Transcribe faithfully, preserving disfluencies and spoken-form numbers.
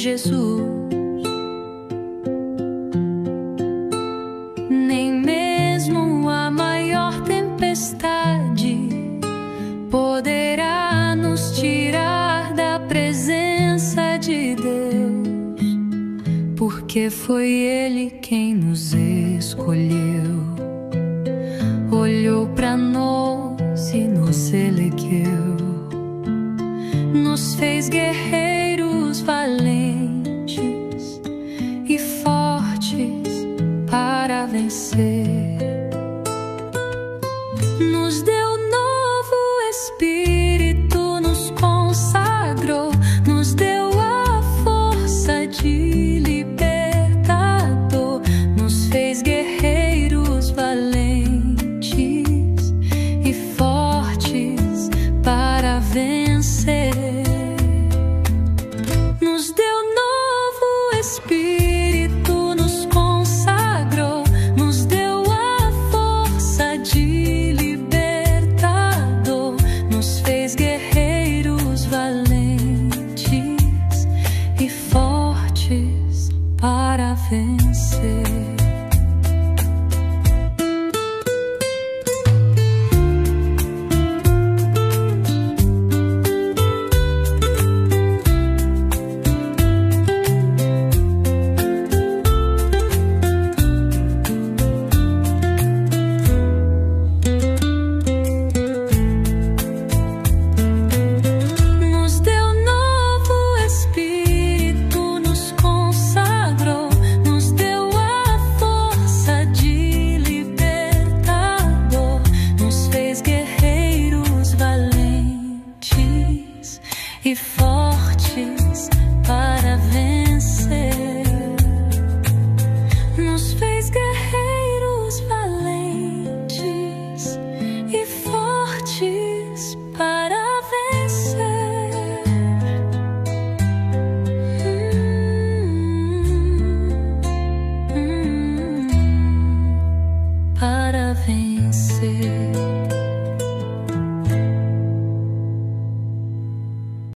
Jesus. Nem mesmo a maior tempestade poderá nos tirar da presença de Deus, porque foi Ele quem nos escolheu, olhou pra nós e nos elegeu, nos fez guerreiros valentes e fortes para vencer.